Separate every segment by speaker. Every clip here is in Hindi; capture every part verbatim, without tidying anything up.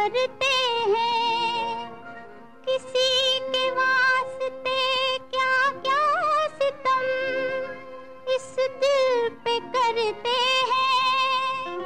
Speaker 1: करते हैं, किसी के वास्ते क्या क्या सितम इस दिल पे करते हैं।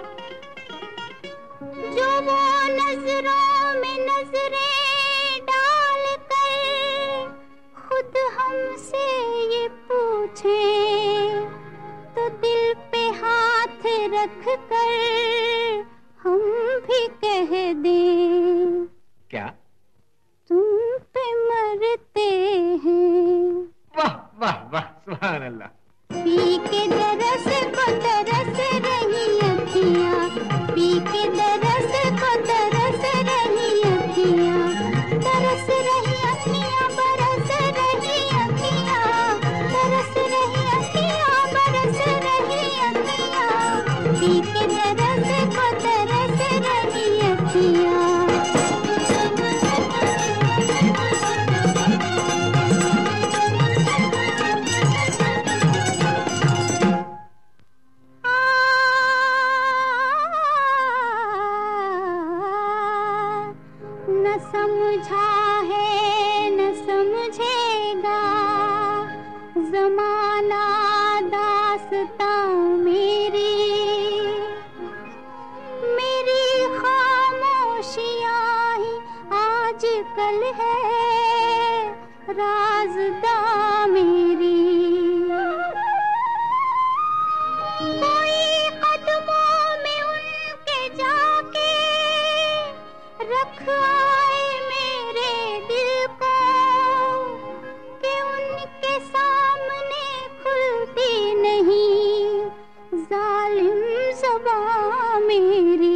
Speaker 1: जो वो नजरों में नजरें डाल कर खुद हमसे ये पूछे, तो दिल पे हाथ रख कर हम भी कह दें,
Speaker 2: क्या
Speaker 1: तुम पे मरते हैं।
Speaker 2: वाह वाह वाह, सुभान अल्लाह।
Speaker 1: पी के दरस को तरस रही अखियाँ, पी के दरस को तरस रही अखियाँ, तरस रही अखियाँ, बरस रही अखियाँ, तरस रही अखियाँ, बरस रही अखियाँ, पी के दरस को तरस रही अखियाँ। न समझा है न समझेगा ज़माना दास्तां मेरी, मेरी खामोशियाँ ही आजकल है राज़दां मेरी। कोई कदमों में उनके जाके रख आए मेरे दिल को, कि उनके सामने खुलती नहीं जालिम ज़बां मेरी।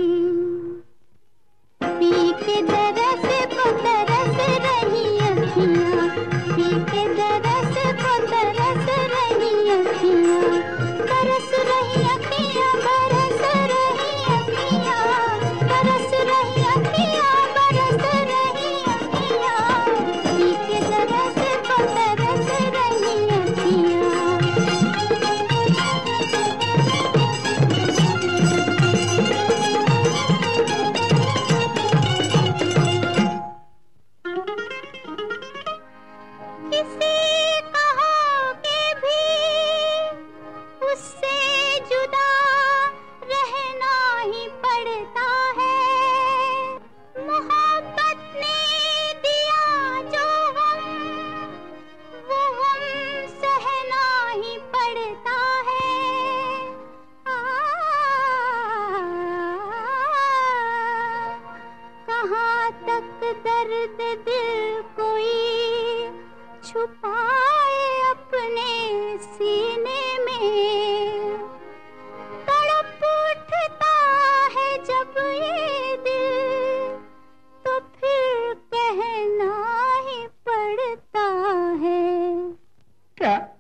Speaker 1: पी के दरस को तरस रही अखियाँ, पी के दरस को तरस रही अखियाँ, तरस रही अखियाँ, बरस रही अखियाँ, तरस रही अखियाँ, बरस रही अखियाँ, पी के दरस को तरस रही अखियाँ। किसी कहोगे भी उससे जुदा रहना ही पड़ता है, मोहब्बत ने दिया जो गम वो गम सहना ही पड़ता है। आ, कहाँ तक दर्द दिल कोई छुपाए अपने सीने में, तड़प उठता है जब ये दिल, तो फिर कहना ही पड़ता है।
Speaker 2: क्या